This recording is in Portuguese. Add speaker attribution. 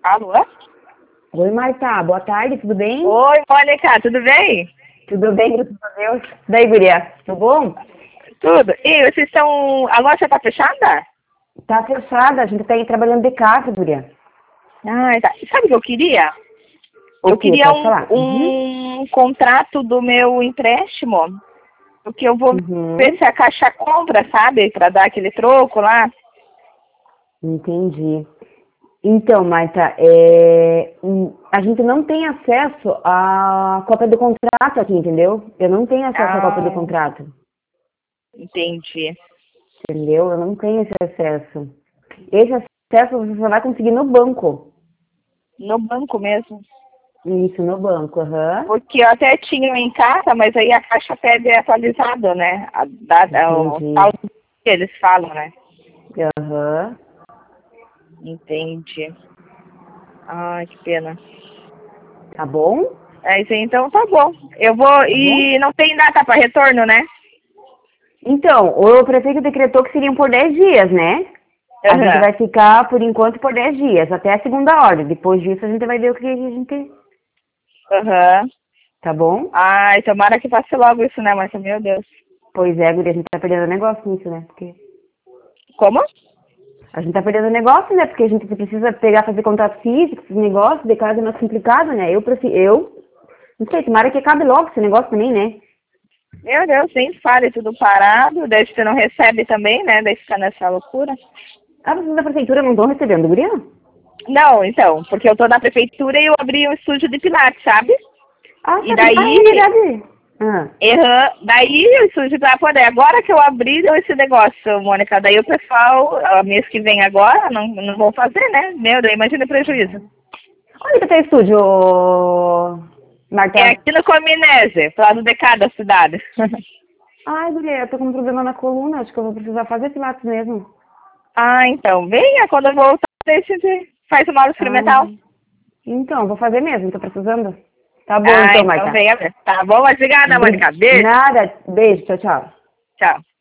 Speaker 1: Alô?
Speaker 2: Oi, Marta, boa tarde, tudo bem?
Speaker 1: Oi, Mônica, tudo bem?
Speaker 2: Tudo bem, graças a Deus. Daí, guria, tudo bom?
Speaker 1: Tudo. E vocês estão... A loja tá fechada?
Speaker 2: Tá fechada, a gente tá aí trabalhando de casa, guria.
Speaker 1: Ah, tá. Sabe o que eu queria?
Speaker 2: O
Speaker 1: Eu
Speaker 2: quê?
Speaker 1: queria
Speaker 2: Pode falar?
Speaker 1: um contrato do meu empréstimo, porque eu vou ver
Speaker 2: Uhum,
Speaker 1: se a Caixa compra, sabe? Pra dar aquele troco lá.
Speaker 2: entendi. Então, Marta, a gente não tem acesso à cópia do contrato aqui, entendeu? Eu não tenho acesso à cópia do
Speaker 1: Ah,
Speaker 2: contrato,
Speaker 1: entendi.
Speaker 2: entendeu? Eu não tenho esse acesso. Esse acesso você só vai conseguir no banco.
Speaker 1: No banco mesmo.
Speaker 2: Isso, no banco, aham.
Speaker 1: Porque eu até tinha em casa, mas aí a Caixa pede atualizado, né? O
Speaker 2: Entendi.
Speaker 1: tal que eles falam, né?
Speaker 2: Aham.
Speaker 1: Entendi. Ai, que pena.
Speaker 2: Tá bom?
Speaker 1: É isso aí, então tá bom. Eu vou.
Speaker 2: Tá bom?
Speaker 1: E não tem data para retorno, né?
Speaker 2: Então, o prefeito decretou que seriam por 10 dias, né? A gente
Speaker 1: Aham.
Speaker 2: vai ficar, por enquanto, por 10 dias, até a segunda ordem. Depois disso, a gente vai ver o que a gente...
Speaker 1: Aham.
Speaker 2: Tá bom?
Speaker 1: Ai, tomara que passe logo isso, né, Marcia? Meu Deus.
Speaker 2: Pois é, guria, a gente tá perdendo negócio nisso, né? Porque
Speaker 1: Como?
Speaker 2: a gente tá perdendo negócio, né? Porque a gente precisa pegar, fazer contato físico, esses negócios, de casa é mais complicado, né? Não sei, tomara que acabe logo esse negócio também, né?
Speaker 1: Meu Deus, nem fale, tudo parado. Daí você não recebe também, né? Daí fica nessa loucura.
Speaker 2: Ah, vocês da prefeitura não estão recebendo, guria?
Speaker 1: Não, então, porque eu tô na prefeitura e eu abri um estúdio de Pilates, sabe?
Speaker 2: Ah,
Speaker 1: E
Speaker 2: sabe? Ah, é
Speaker 1: daí,
Speaker 2: verdade. Ah.
Speaker 1: daí o estúdio de poder. Agora que eu abri, deu esse negócio, Mônica. Daí o pessoal, mês que vem agora, não vão fazer, né? Meu Deus, imagina o prejuízo.
Speaker 2: Onde que tá o estúdio,
Speaker 1: É
Speaker 2: Marta?
Speaker 1: aqui no Cominese, pro lado de cada cidade.
Speaker 2: Ai, guria, eu tô com um problema na coluna, acho que eu vou precisar fazer pilates mesmo.
Speaker 1: Ah, então, venha, quando eu voltar, a gente faz uma aula experimental.
Speaker 2: Ah, então, vou fazer mesmo, tô precisando. Tá bom
Speaker 1: Ah,
Speaker 2: então,
Speaker 1: então
Speaker 2: Marta.
Speaker 1: venha ver. Tá bom? Obrigada, Mônica. Beijo.
Speaker 2: Nada, beijo, tchau, tchau.
Speaker 1: Tchau.